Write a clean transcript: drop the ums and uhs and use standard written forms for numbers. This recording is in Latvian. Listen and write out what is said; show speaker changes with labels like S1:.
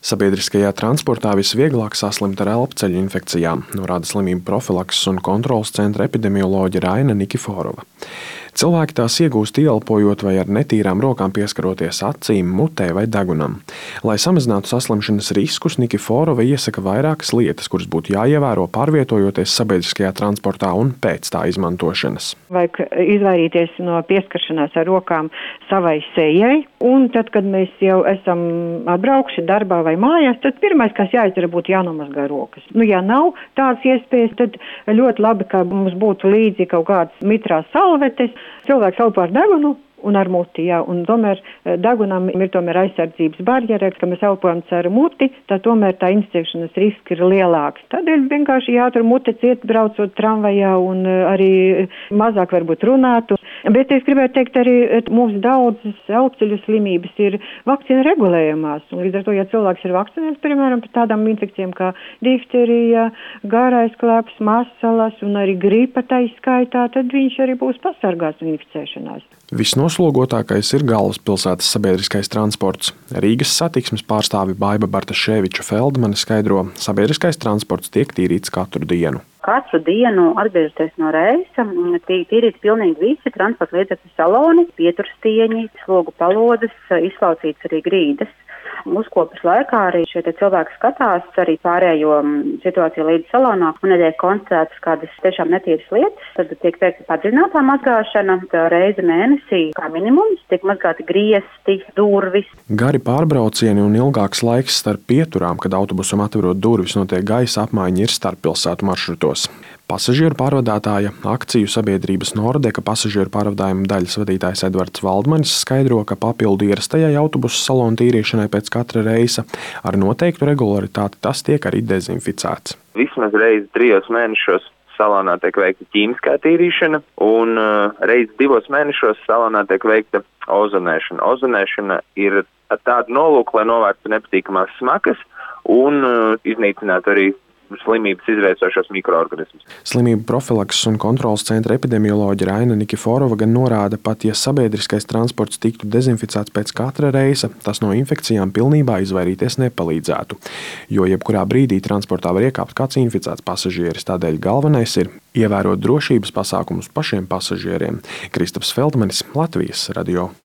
S1: Sabiedriskajā transportā visvieglāk saslimt ar elpceļu infekcijām, norāda slimību profilakses un kontroles centra epidemioloģe Raina Nikiforova. Cilvēki tās iegūst ieelpojot vai ar netīrām rokām pieskaroties acīm, mutē vai degunam. Lai samazinātu saslimšanas riskus, Nikiforova iesaka vairākas lietas, kuras būtu jāievēro pārvietojoties sabiedriskajā transportā un pēc tā izmantošanas.
S2: Vajag izvairīties no pieskaršanās ar rokām savai sejai, un tad, kad mēs jau esam atbraukuši darbā vai mājās, tad pirmais, kas jāizdara, būtu jānomazgā rokas. Ja nav tādas iespējas, tad ļoti labi, ka mums būtu līdzi kaut kādas mitrās salvetes. Cilvēks elpo ar degunu un ar muti, jā, un tomēr degunam ir tomēr aizsardzības barjera, ka mēs elpojam caur muti, tad tomēr tā inficēšanas risks ir lielāks. Tādēļ vienkārši jātur mute ciet, braucot tramvajā un arī mazāk varbūt runātu. Bet es gribētu teikt arī, mums daudzas elpceļu slimības ir vakcīna regulējumās, un līdz ar to, ja cilvēks ir vakcinēts, piemēram, par tādām infekcijām kā difterija, garais kleps, masalas un arī gripa taiskaitā, tad viņš arī būs pasargāts no inficēšanās.
S1: Visnoslogotākais ir galvaspilsētas sabiedriskais transports. Rīgas satiksmes pārstāve Baiba Bartaševiča Feldmane skaidro, sabiedriskais transports tiek tīrīts katru dienu.
S3: Katru dienu, atgriežoties no reisa, tiek tīrīti pilnīgi visi transporta līdzekļu saloni, pieturstieņi, slogu palodes, izslaucīts arī grīdas. Uzkopes laikā arī šie cilvēki skatās arī pārējo situāciju līdz salonā un netiek konstatētas kādas tiešām netīras lietas. Tad tiek veikta padziļinātā mazgāšana, reizi mēnesī kā minimums, tiek mazgāti griesti, durvis.
S1: Gari pārbraucieni un ilgāks laiks starp pieturām, kad autobusam atverot durvis, notiek gaisa apmaiņa ir starppilsētu maršrutos. Pasažieru pārvadātāja akciju sabiedrības Nordeka pasažieru pārvadājuma daļas vadītājs Edvards Valdmanis skaidro, ka papildu ierastajai autobusu salonu tīrīšanai pēc katra reisa ar noteiktu regularitāti tas tiek arī dezinficēts.
S4: Vismaz reizi 3 mēnešos salonā tiek veikta ķīmiskā tīrīšana un reizi 2 mēnešos salonā tiek veikta ozonēšana. Ozonēšana ir ar tādu nolūku, lai novērstu nepatīkamās smakas un iznīcinātu arī slimības izraisošos mikroorganismus.
S1: Slimību profilakses un kontroles centra epidemioloģe Raina Nikiforova gan norāda, pat ja sabiedriskais transports tiktu dezinficēts pēc katra reisa, tas no infekcijām pilnībā izvairīties nepalīdzētu, jo jebkurā brīdī transportā var iekāpt kāds inficēts pasažieris, tādēļ galvenais ir ievērot drošības pasākumus pašiem pasažieriem. Kristaps Feldmanis, Latvijas radio.